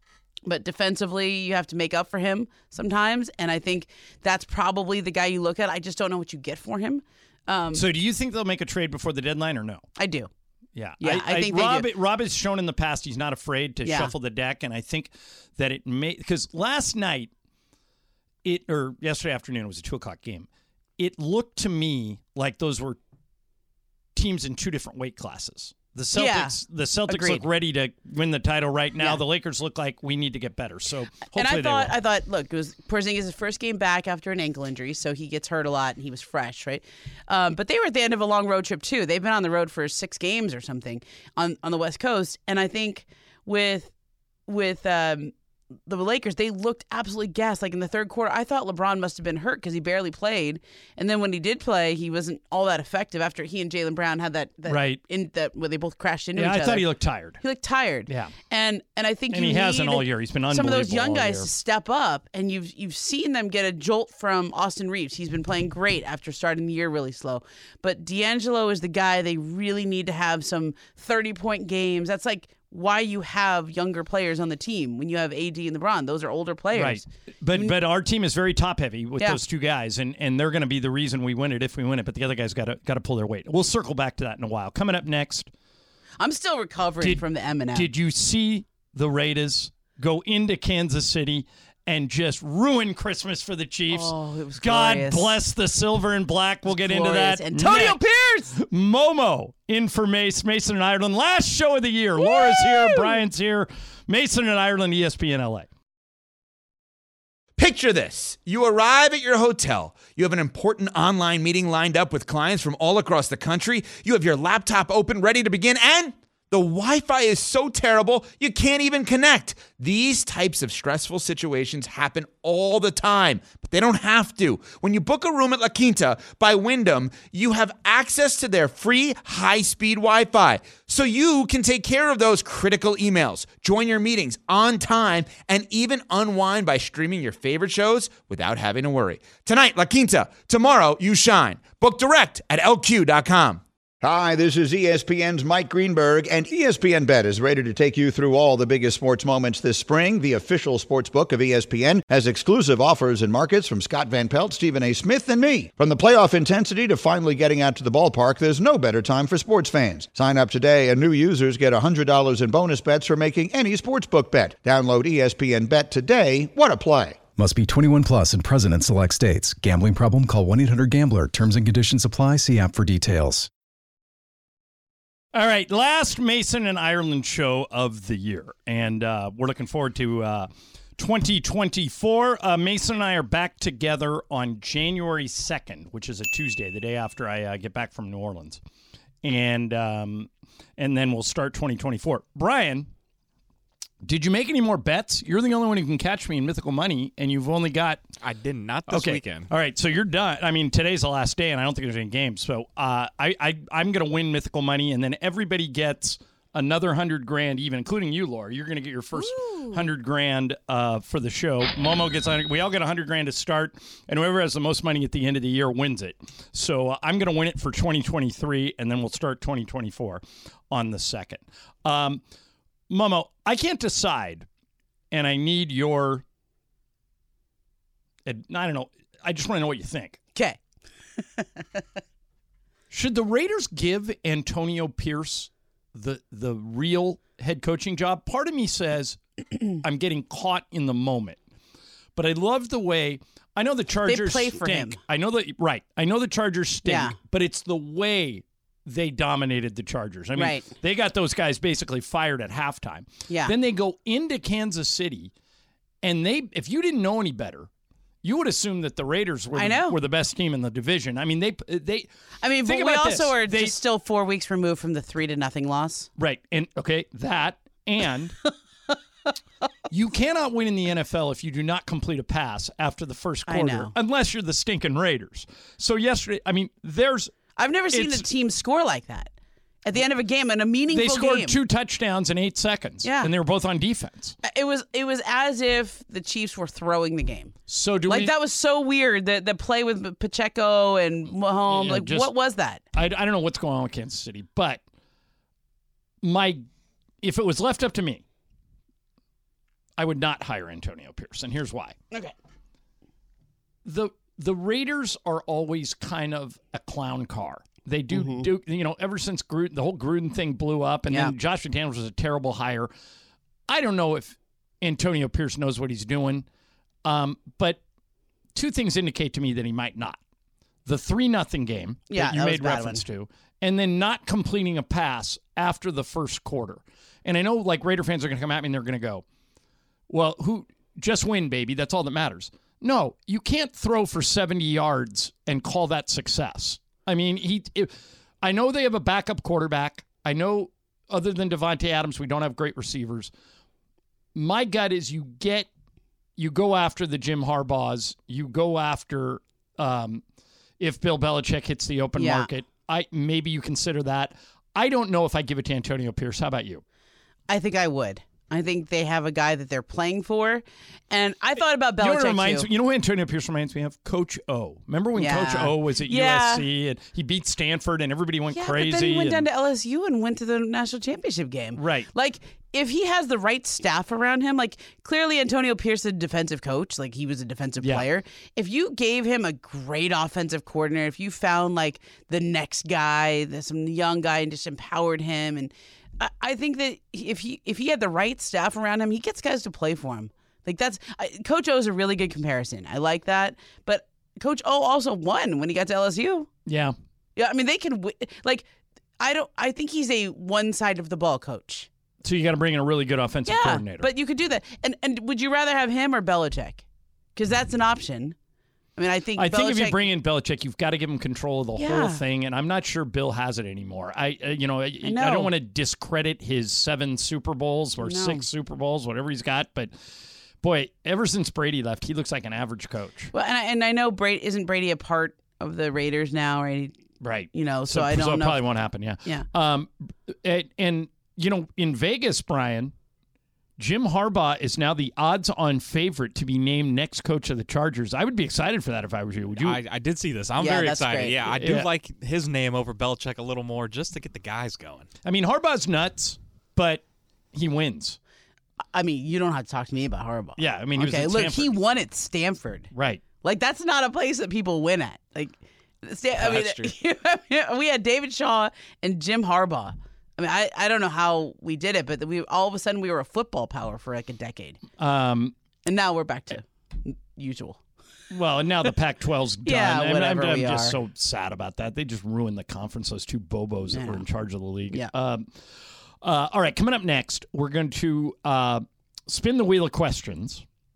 But defensively, you have to make up for him sometimes. And I think that's probably the guy you look at. I just don't know what you get for him. Um, So do you think they'll make a trade before the deadline or no? I do. Yeah, Yeah, I think they Rob, do. Rob has shown in the past he's not afraid to Yeah. shuffle the deck, and I think that it may because last night, it or yesterday afternoon it was a two o'clock game. It looked to me like those were teams in two different weight classes. The Celtics, Yeah, the Celtics agreed. look ready to win the title right now. Yeah. The Lakers look like we need to get better. So hopefully and I they thought, will. I thought, look, it was Porzingis' first game back after an ankle injury, so he gets hurt a lot, and he was fresh, right? Um, but they were at the end of a long road trip too. They've been on the road for six games or something on on the West Coast, and I think with with um, the Lakers, they looked absolutely gassed. Like in the third quarter, I thought LeBron must have been hurt because he barely played, and then when he did play, he wasn't all that effective after he and Jaylen Brown had that, that Right. in that where they both crashed into yeah, each I other. thought he looked tired. He looked tired. Yeah. And and I think And you he hasn't need all year. He's been some of those unbelievable young all guys year. to step up, and you've you've seen them get a jolt from Austin Reeves. He's been playing great after starting the year really slow. But D'Angelo is the guy they really need to have some thirty-point games. That's like why you have younger players on the team when you have A D and LeBron. Those are older players. Right. But but our team is very top heavy with Yeah. those two guys, and, and they're going to be the reason we win it if we win it. But the other guys got to got to pull their weight. We'll circle back to that in a while. Coming up next, I'm still recovering Did- from the M and M. did you see the Raiders go into Kansas City and just ruin Christmas for the Chiefs? Oh, it was God glorious. bless the silver and black. We'll get into glorious. that. Antonio next. Pierce! Momo in for Mace, Mason and Ireland. Last show of the year. Laura's here. Brian's here. Mason and Ireland, E S P N L A. Picture this. You arrive at your hotel. You have an important online meeting lined up with clients from all across the country. You have your laptop open, ready to begin, and the Wi-Fi is so terrible, you can't even connect. These types of stressful situations happen all the time, but they don't have to. When you book a room at La Quinta by Wyndham, you have access to their free high-speed Wi-Fi, so you can take care of those critical emails, join your meetings on time, and even unwind by streaming your favorite shows without having to worry. Tonight, La Quinta. Tomorrow, you shine. Book direct at L Q dot com. Hi, this is E S P N's Mike Greenberg, and E S P N Bet is ready to take you through all the biggest sports moments this spring. The official sports book of E S P N has exclusive offers and markets from Scott Van Pelt, Stephen A. Smith, and me. From the playoff intensity to finally getting out to the ballpark, there's no better time for sports fans. Sign up today, and new users get one hundred dollars in bonus bets for making any sportsbook bet. Download E S P N Bet today. What a play. Must be twenty-one plus and present in select states. Gambling problem? Call one eight hundred gambler. Terms and conditions apply. See app for details. All right, last Mason and Ireland show of the year, and uh, we're looking forward to uh, twenty twenty-four. Uh, Mason and I are back together on January second, which is a Tuesday, the day after I uh, get back from New Orleans. And um, and then we'll start twenty twenty-four. Brian, did you make any more bets? You're the only one who can catch me in Mythical Money, and you've only got... I did not this okay. weekend. All right, so you're done. I mean, today's the last day, and I don't think there's any games. So uh, I, I, I'm going to win Mythical Money, and then everybody gets another hundred grand even, including you, Laura. You're going to get your first Ooh. hundred grand uh, for the show. Momo gets on. We all get a hundred grand to start, and whoever has the most money at the end of the year wins it. So uh, I'm going to win it for twenty twenty-three, and then we'll start twenty twenty-four on the second. Um, Momo, I can't decide, and I need your. I don't know. I just want to know what you think. Okay. Should the Raiders give Antonio Pierce the the real head coaching job? Part of me says I'm getting caught in the moment, but I love the way I know the Chargers play for stink. him. I know that right. I know the Chargers stink, Yeah. but it's the way they dominated the Chargers. I mean, Right. they got those guys basically fired at halftime. Yeah. Then they go into Kansas City, and they if you didn't know any better, you would assume that the Raiders were I the, know. were the best team in the division. I mean, they they. I mean, think but we about also this. are They- just still four weeks removed from the three to nothing loss. Right. And okay, that and you cannot win in the N F L if you do not complete a pass after the first I quarter, know. unless you're the stinking Raiders. So yesterday, I mean, there's I've never seen a it's- team score like that at the end of a game in a meaningful they scored game. two touchdowns in eight seconds. Yeah. And they were both on defense. It was it was as if the Chiefs were throwing the game. So do like we that was so weird. The the play with Pacheco and Mahomes. Yeah, like just- what was that? I, I don't know what's going on with Kansas City, but my if it was left up to me, I would not hire Antonio Pierce, and here's why. Okay. The the Raiders are always kind of a clown car. They do Mm-hmm. do you know ever since Gruden, the whole Gruden thing blew up, and Yeah. then Josh McDaniels was a terrible hire. I don't know if Antonio Pierce knows what he's doing, um, but two things indicate to me that he might not. The three nothing game Yeah, that you that was made a bad reference to, and then not completing a pass after the first quarter. And I know like Raider fans are going to come at me and they're going to go, well, who just win, baby. That's all that matters. No, you can't throw for seventy yards and call that success. I mean, he. It, I know they have a backup quarterback. I know other than Devontae Adams, we don't have great receivers. My gut is you get, you go after the Jim Harbaughs. You go after um, if Bill Belichick hits the open Yeah. market. I maybe you consider that. I don't know if I give it to Antonio Pierce. How about you? I think I would. I think they have a guy that they're playing for, and I thought about You know, Belichick what reminds, too. you know who Antonio Pierce reminds me of? Coach O. Remember when Yeah. Coach O was at Yeah. U S C and he beat Stanford and everybody went Yeah, crazy? but then he went down and- to L S U and went to the national championship game. Right. Like, if he has the right staff around him, like, clearly Antonio Pierce is a defensive coach. Like, he was a defensive Yeah. player. If you gave him a great offensive coordinator, if you found, like, the next guy, the, some young guy, and just empowered him, and I, I think that if he if he had the right staff around him, he gets guys to play for him. Like, that's I, Coach O is a really good comparison. I like that. But Coach O also won when he got to L S U. Yeah. Yeah, I mean, they can wi- like. I don't. I think he's a one side of the ball coach. So you got to bring in a really good offensive Yeah, coordinator. but you could do that. And and would you rather have him or Belichick? Because that's an option. I mean, I think I think if you Belichick- bring in Belichick, you've got to give him control of the Yeah. whole thing, and I'm not sure Bill has it anymore. I, uh, you know, I, I, know. don't want to discredit his seven Super Bowls or No. six Super Bowls, whatever he's got, but boy, ever since Brady left, he looks like an average coach. Well, and I, and I know Brady isn't Brady a part of the Raiders now, right? Right. You know, so, So, I don't so it know. probably won't happen. Yeah. Yeah. Um, and, and you know, in Vegas, Brian, Jim Harbaugh is now the odds-on favorite to be named next coach of the Chargers. I would be excited for that if I was you. Would you? I, I did see this. I'm Yeah, very that's excited. great. Yeah, I do Yeah. like his name over Belichick a little more just to get the guys going. I mean, Harbaugh's nuts, but he wins. I mean, you don't have to talk to me about Harbaugh. Yeah, I mean, he was okay, at look, Stanford. he won at Stanford. Right. Like, that's not a place that people win at. Like, Stan- I mean, That's we had David Shaw and Jim Harbaugh. I mean, I, I don't know how we did it, but we all of a sudden we were a football power for like a decade, Um, and now we're back to usual. well, and now the Pac twelve's done. Yeah, I'm- I'm, whatever I'm we just are. so sad about that. They just ruined the conference, those two bobos that Yeah. were in charge of the league. Yeah. Um, uh, all right, coming up next, we're going to uh, spin the wheel of questions.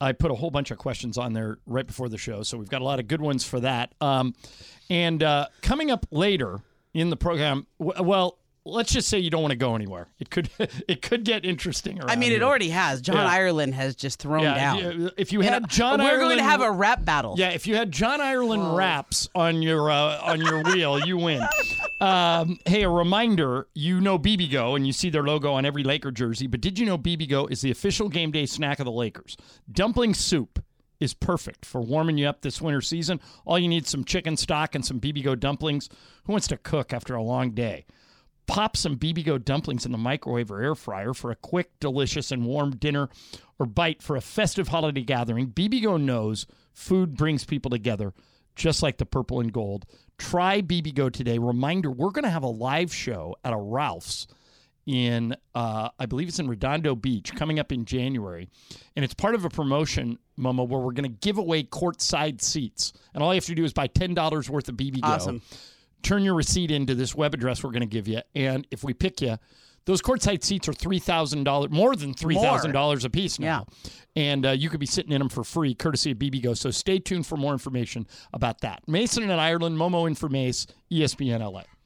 I put a whole bunch of questions on there right before the show, so we've got a lot of good ones for that. Um, and uh, coming up later in the program, w- well, let's just say you don't want to go anywhere. It could it could get interesting around I mean, it here. already has. John Yeah. Ireland has just thrown Yeah, down. yeah, if you And, had uh, John we're Ireland, going to have a rap battle. Yeah, if you had John Ireland raps on your uh, on your wheel, you win. Um, hey, a reminder: you know B B Go, and you see their logo on every Laker jersey. But did you know B B Go is the official game day snack of the Lakers? Dumpling soup is perfect for warming you up this winter season. All you need is some chicken stock and some B B Go dumplings. Who wants to cook after a long day? Pop some B B Go dumplings in the microwave or air fryer for a quick, delicious, and warm dinner or bite for a festive holiday gathering. B B Go knows food brings people together, just like the purple and gold. Try B B Go today. Reminder, we're going to have a live show at a Ralph's in, uh, I believe it's in Redondo Beach, coming up in January. And it's part of a promotion, Momo, where we're going to give away courtside seats. And all you have to do is buy ten dollars worth of B B Go. Awesome. Turn your receipt into this web address we're going to give you. And if we pick you, those courtside seats are three thousand dollars, more than three thousand dollars a piece now. Yeah. And uh, you could be sitting in them for free, courtesy of B B Go. So stay tuned for more information about that. Mason and Ireland, Momo in for Mace, E S P N L A.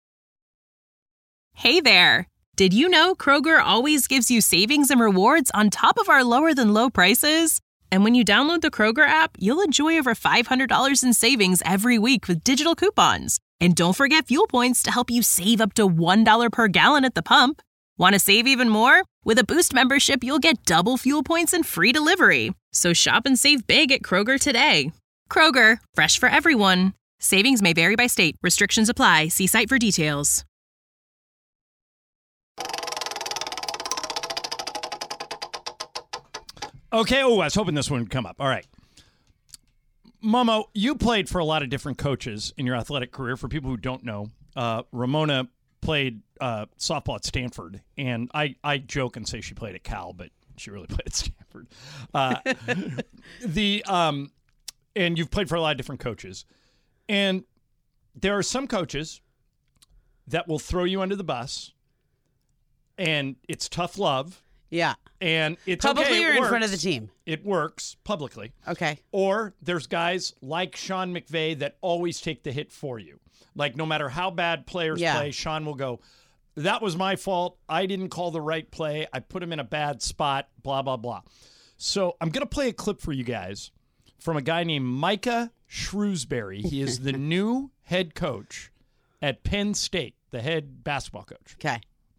Hey there. Did you know Kroger always gives you savings and rewards on top of our lower than low prices? And when you download the Kroger app, you'll enjoy over five hundred dollars in savings every week with digital coupons. And don't forget fuel points to help you save up to one dollar per gallon at the pump. Want to save even more? With a Boost membership, you'll get double fuel points and free delivery. So shop and save big at Kroger today. Kroger, fresh for everyone. Savings may vary by state. Restrictions apply. See site for details. Okay, oh, I was hoping this one would come up. All right. Momo, you played for a lot of different coaches in your athletic career. For people who don't know, uh, Ramona played uh, softball at Stanford, and I, I joke and say she played at Cal, but she really played at Stanford. Uh, the um, and you've played for a lot of different coaches, and there are some coaches that will throw you under the bus, and it's tough love. Yeah. And it's publicly okay, it or in works. front of the team? It works publicly. Okay. Or there's guys like Sean McVay that always take the hit for you. Like no matter how bad players Yeah. play, Sean will go, that was my fault. I didn't call the right play. I put him in a bad spot, blah, blah, blah. So I'm going to play a clip for you guys from a guy named Micah Shrewsbury. He is the new head coach at Penn State, the head basketball coach. Okay.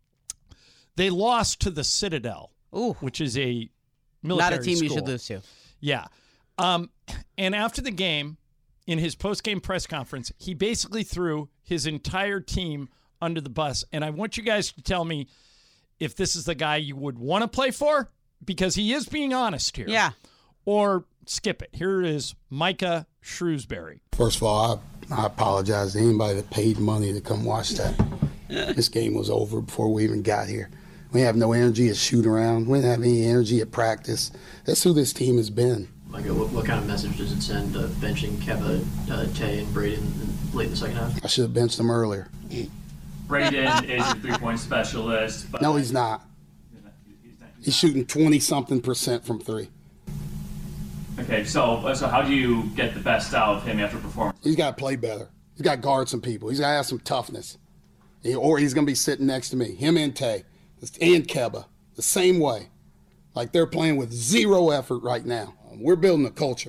They lost to the Citadel, Ooh. which is a military Not a team school. you should lose to. Yeah. Um, and after the game, in his post-game press conference, he basically threw his entire team under the bus. And I want you guys to tell me if this is the guy you would want to play for, because he is being honest here. Yeah. Or skip it. Here is Micah Shrewsbury. First of all, I, I apologize to anybody that paid money to come watch that. This game was over before we even got here. We have no energy at shoot around. We didn't have any energy at practice. That's who this team has been. Like, what, what kind of message does it send uh, benching Keba, uh, Tay, and Braden in, late in the second half? I should have benched them earlier. Braden is your three-point specialist. But no, he's not. He's shooting twenty-something percent from three. Okay, so so how do you get the best out of him after performance? He's got to play better. He's got to guard some people. He's got to have some toughness. He, or he's going to be sitting next to me, him and Tay, and Keba, the same way. Like they're playing with zero effort right now. We're building a culture,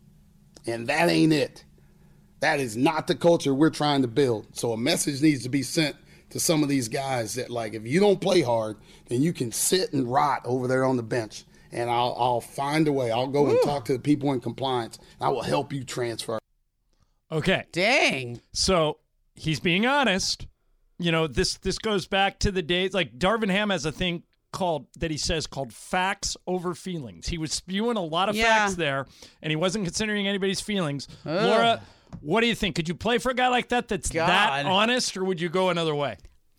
and that ain't it. That is not the culture we're trying to build. So a message needs to be sent to some of these guys that, like, if you don't play hard, then you can sit and rot over there on the bench, and I'll I'll find a way. I'll go Woo. and talk to the people in compliance. And I will help you transfer. Okay. Dang. So he's being honest. You know, this this goes back to the days, like Darvin Ham has a thing called, that he says called facts over feelings. He was spewing a lot of Yeah. facts there, and he wasn't considering anybody's feelings. Ugh. Laura, what do you think? Could you play for a guy like that that's God. that honest, or would you go another way?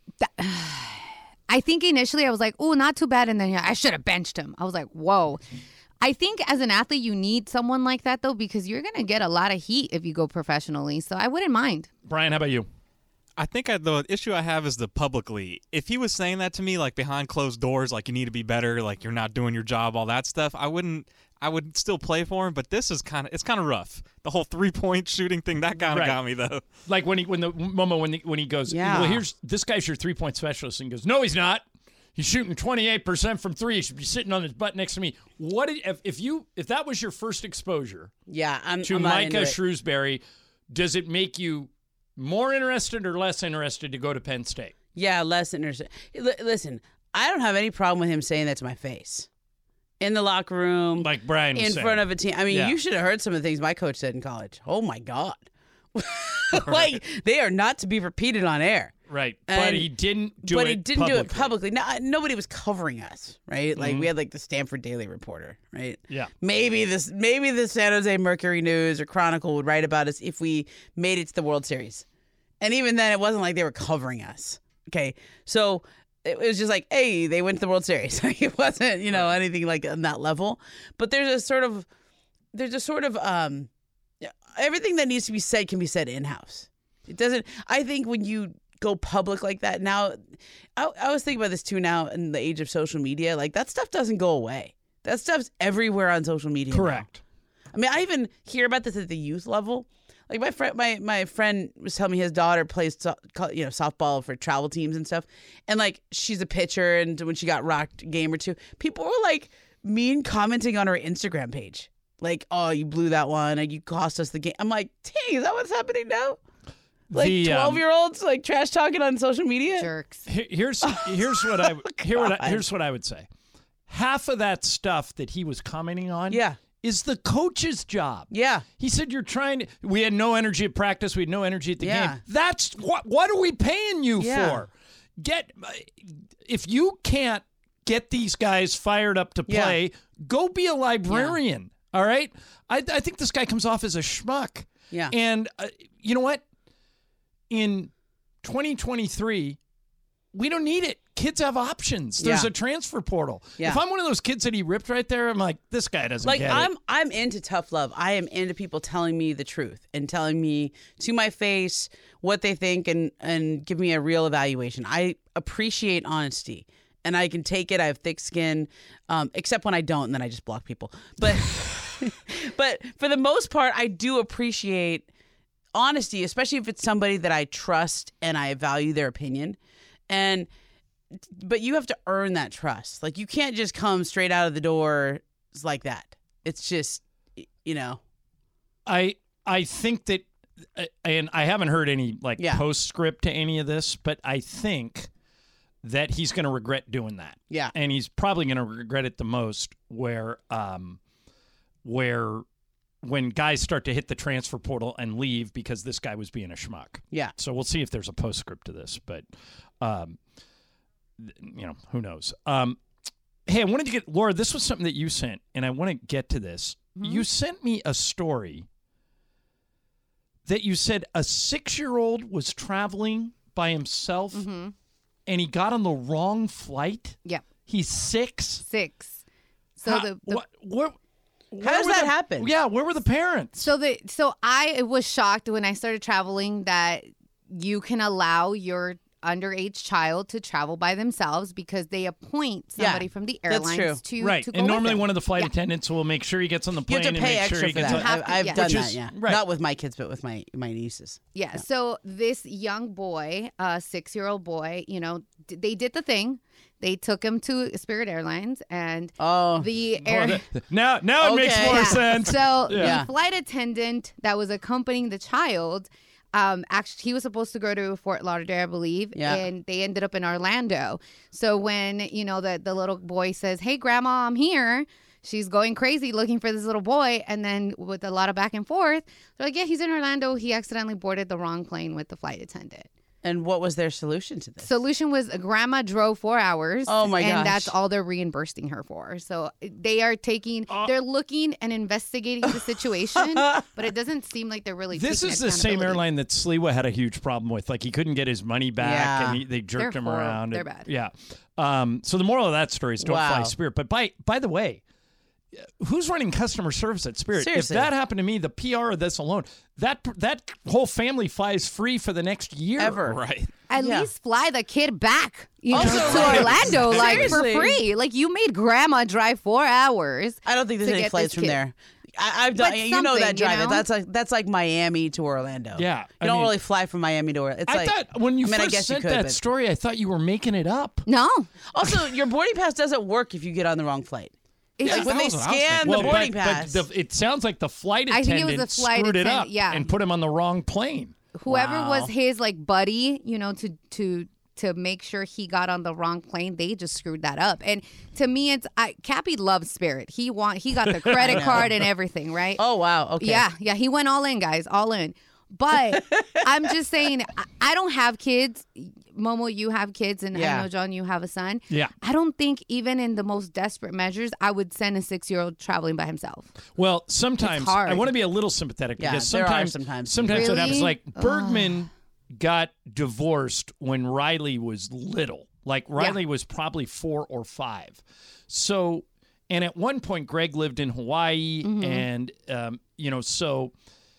I think initially I was like, oh, not too bad. And then yeah, I should have benched him. I was like, whoa. I think as an athlete, you need someone like that, though, because you're going to get a lot of heat if you go professionally. So I wouldn't mind. Brian, how about you? I think I, the issue I have is the publicly. If he was saying that to me, like behind closed doors, like you need to be better, like you're not doing your job, all that stuff, I wouldn't. I would still play for him. But this is kind of it's kind of rough. The whole three point shooting thing that kind of Right. got me though. Like when he when the Momo when the, when he goes, Yeah. well, here's this guy's your three point specialist, and he goes, no, he's not. He's shooting twenty-eight percent from three. He should be sitting on his butt next to me. What did, if, if you if that was your first exposure? Yeah, I'm to I'm not into Micah it. Shrewsbury. Does it make you more interested or less interested to go to Penn State? Yeah, less interested. L- listen, I don't have any problem with him saying that to my face. In the locker room. Like Brian was in saying. front of a team. I mean, Yeah. you should have heard some of the things my coach said in college. Oh, my God. Like, they are not to be repeated on air. Right. And- but he didn't do but it he didn't do it publicly. publicly. No, nobody was covering us, right? Like Mhm. we had like the Stanford Daily Reporter, right? Yeah. Maybe this, maybe the San Jose Mercury News or Chronicle would write about us if we made it to the World Series, and even then, it wasn't like they were covering us. Okay, so it was just like, hey, they went to the World Series. Like it wasn't, you know, anything like on that level. But there's a sort of, there's a sort of, um, everything that needs to be said can be said in house. It doesn't. I think when you go public like that now, I, I was thinking about this too now in the age of social media. Like that stuff doesn't go away. That stuff's everywhere on social media. Correct. now. I mean, I even hear about this at the youth level. Like my friend, my my friend was telling me his daughter plays, so- you know, softball for travel teams and stuff, and like she's a pitcher, and when she got rocked a game or two, people were like mean commenting on her Instagram page, like, "Oh, you blew that one, and you cost us the game." I'm like, "Dang, is that what's happening now?" Like The, um, twelve year olds like trash talking on social media. Jerks. Here- Here's here's what I here what I, God. here's what I would say. Half of that stuff that he was commenting on, Yeah. is the coach's job. Yeah. He said you're trying to. We had no energy at practice. We had no energy at the Yeah. game. That's what. What are we paying you Yeah. for? Get if you can't get these guys fired up to Yeah. play, go be a librarian. All right. I I think this guy comes off as a schmuck. Yeah. And uh, you know what? In twenty twenty-three, we don't need it. Kids have options. There's Yeah. a transfer portal. Yeah. If I'm one of those kids that he ripped right there, I'm like, this guy doesn't Like get I'm it. I'm into tough love. I am into people telling me the truth and telling me to my face what they think and and give me a real evaluation. I appreciate honesty. And I can take it. I have thick skin, um, except when I don't, and then I just block people. But but for the most part, I do appreciate honesty, especially if it's somebody that I trust and I value their opinion. And but you have to earn that trust. Like you can't just come straight out of the door like that. It's just, you know. I I think that, uh, and I haven't heard any like Yeah. postscript to any of this, but I think that he's going to regret doing that. Yeah. And he's probably going to regret it the most where um where when guys start to hit the transfer portal and leave because this guy was being a schmuck. Yeah. So we'll see if there's a postscript to this, but um th- you know, who knows. Um hey, I wanted to get Laura, this was something that you sent and I want to get to this. Mm-hmm. You sent me a story that you said a six-year-old was traveling by himself Mm-hmm. and he got on the wrong flight. Yep. He's six. Six. So How- the, the what, where, How does were that the- happen? Yeah, where were the parents? So the so I was shocked when I started traveling that you can allow your underage child to travel by themselves because they appoint Yeah, somebody from the that's airlines true. to Right, to go and with normally them. one of the flight Yeah. attendants will make sure he gets on the You plane have to and pay make extra sure he for gets that. on. have to- I, I've yeah. done Which that, is- yeah. right. Not with my kids, but with my, my nieces. Yeah, so this young boy, a six-year-old boy, you know, d- they did the thing. They took him to Spirit Airlines, and oh, the Oh, air. that- now, now it makes Okay. more Yeah. sense. So Yeah. the flight attendant that was accompanying the child, um, actually, he was supposed to go to Fort Lauderdale, I believe, Yeah. and they ended up in Orlando. So when you know the the little boy says, "Hey, Grandma, I'm here," she's going crazy looking for this little boy, and then with a lot of back and forth, they're like, "Yeah, he's in Orlando. He accidentally boarded the wrong plane with the flight attendant." And what was their solution to this? Solution was Grandma drove four hours. Oh, my And gosh. that's all they're reimbursing her for. So they are taking, Uh, they're looking and investigating the situation, but it doesn't seem like they're really. This taking is the same accountability. airline that Sliwa had a huge problem with. Like he couldn't get his money back, Yeah. and he, they jerked They're him horrible. around. They're and- bad. Yeah. Um, so the moral of that story is don't fly Wow. Spirit. But by by the way, who's running customer service at Spirit? Seriously. If that happened to me, the P R of this alone, that that whole family flies free for the next year. Ever. Right. At Yeah. least fly the kid back, you know, Also, to like- Orlando, like for Seriously. free. Like you made grandma drive four hours. I don't think there's to any get flights this from kid. there. I, I've done. But You know that something, you drive. know? That's like that's like Miami to Orlando. Yeah, you I don't mean- really fly from Miami to Orlando. It's I like, thought when you I mean, I first guess you sent could, that but- story, I thought you were making it up. No. Also, your boarding pass doesn't work if you get on the wrong flight. It's Like when they that was what I was scan thinking. the Well, boarding but, pass. but the, it sounds like the flight I think it attendant was the flight screwed it attendant, up yeah. and put him on the wrong plane. Whoever Wow. was his like buddy, you know, to to to make sure he got on the wrong plane, they just screwed that up. And to me, it's I, Cappy loves Spirit. He want he got the credit card and everything, right? Oh wow. Okay. Yeah, yeah, he went all in, guys, all in. But I'm just saying, I, I don't have kids. Momo, you have kids, and Yeah. I know, John, you have a son. Yeah. I don't think even in the most desperate measures, I would send a six-year-old traveling by himself. Well, sometimes hard. I want to be a little sympathetic Yeah, because there are sometimes sometimes. sometimes what happens, Really? like Bergman got divorced when Riley was little. Like Riley was probably four or five. So, and at one point, Greg lived in Hawaii, Mhm. and um, you know, so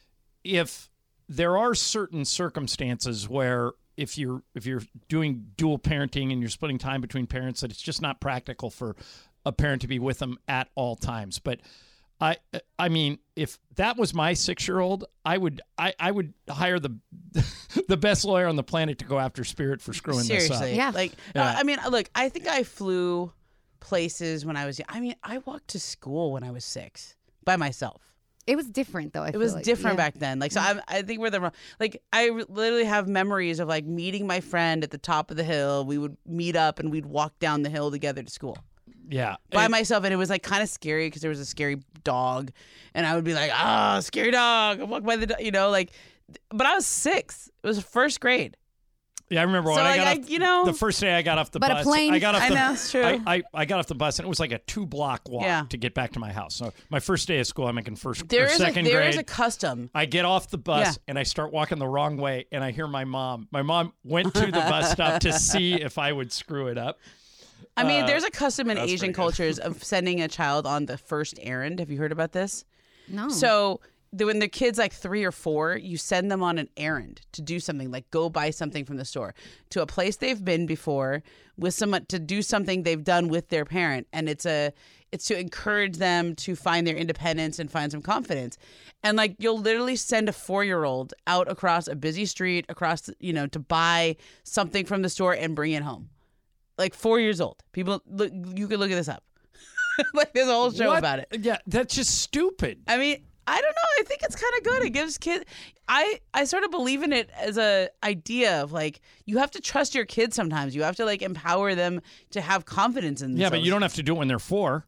if there are certain circumstances where if you're if you're doing dual parenting and you're splitting time between parents, that it's just not practical for a parent to be with them at all times. But I I mean, if that was my six-year-old, I would I, I would hire the the best lawyer on the planet to go after Spirit for screwing Seriously. this up. Yeah. Like, Yeah. uh, I mean, look, I think I flew places when I was young. I mean, I walked to school when I was six by myself. It was different, though. I It feel was like. different Yeah. back then. Like, so I, I think we're the wrong. Like, I re- literally have memories of like meeting my friend at the top of the hill. We would meet up and we'd walk down the hill together to school Yeah. by And- myself, and it was like kind of scary because there was a scary dog, and I would be like, "Ah, scary dog!" I walk by the, do-, you know, like. But I was six. It was first grade. Yeah, I remember So, when I like, got I- off, you know- the first day I got off the But a bus. plane- I got off I the, know, it's true. I, I, I got off the bus and it was like a two block walk Yeah. to get back to my house. So my first day of school, I'm in first There or is a, second there grade. is a custom. I get off the bus Yeah. and I start walking the wrong way, and I hear my mom. My mom went to the bus stop to see if I would screw it up. I mean, Uh, there's a custom in that's Asian pretty good. cultures of sending a child on the first errand. Have you heard about this? No. So the, when the kid's like three or four, you send them on an errand to do something, like go buy something from the store to a place they've been before with someone to do something they've done with their parent, and it's a it's to encourage them to find their independence and find some confidence. And like you'll literally send a four year old out across a busy street, across you know, to buy something from the store and bring it home. Like four years old. People, look, you could look at this up. Like there's a whole show What? about it. Yeah, that's just stupid. I mean, I don't know. I think it's kind of good. It gives kids. I I sort of believe in it as a idea of like you have to trust your kids sometimes. You have to like empower them to have confidence in themselves. Yeah, but you don't have to do it when they're four.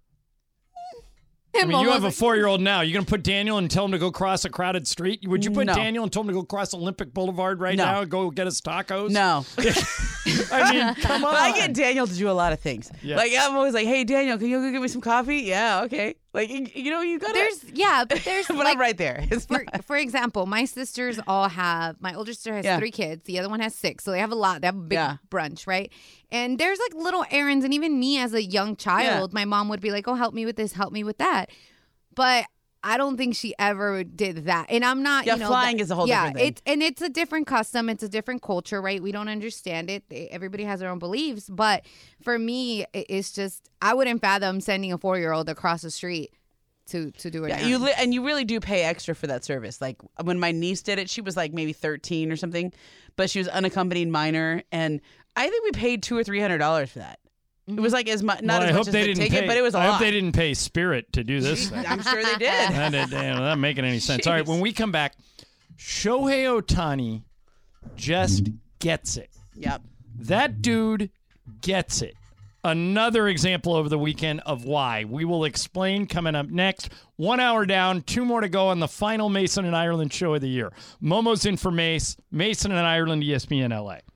I mean, you have a four-year-old now. You're going to put Daniel and tell him to go cross a crowded street? Would you put No. Daniel and tell him to go cross Olympic Boulevard right No. now and go get us tacos? No. I mean, come on. But I get Daniel to do a lot of things. Yeah. Like I'm always like, "Hey, Daniel, can you go get me some coffee?" Yeah, okay. Like you, you know, you gotta. There's yeah, but there's but like, I'm right there. It's for, for example, my sisters all have, my older sister has Yeah. three kids. The other one has six. So they have a lot. They have a big Yeah. brunch, right? And there's like little errands. And even me as a young child, my mom would be like, oh, help me with this, help me with that. But I don't think she ever did that. And I'm not, Yeah, you know. flying that- is a whole yeah, different thing. It's, and it's a different custom. It's a different culture, right? We don't understand it. They- Everybody has their own beliefs. But for me, it- it's just, I wouldn't fathom sending a four-year-old across the street to, to do it. Yeah, you li- and you really do pay extra for that service. Like when my niece did it, she was like maybe thirteen or something, but she was unaccompanied minor, and I think we paid two or three hundred dollars for that. It was like as much, not Well, as I much hope as they the didn't ticket, pay, but it was a I lot. hope they didn't pay Spirit to do this thing. I'm sure they did. that, did- damn, not making any sense. All right, when we come back, Shohei Ohtani just gets it. Yep. That dude gets it. Another example over the weekend of why. We will explain coming up next. One hour down, two more to go on the final Mason and Ireland show of the year. Momo's in for Mace, Mason and Ireland, E S P N L A.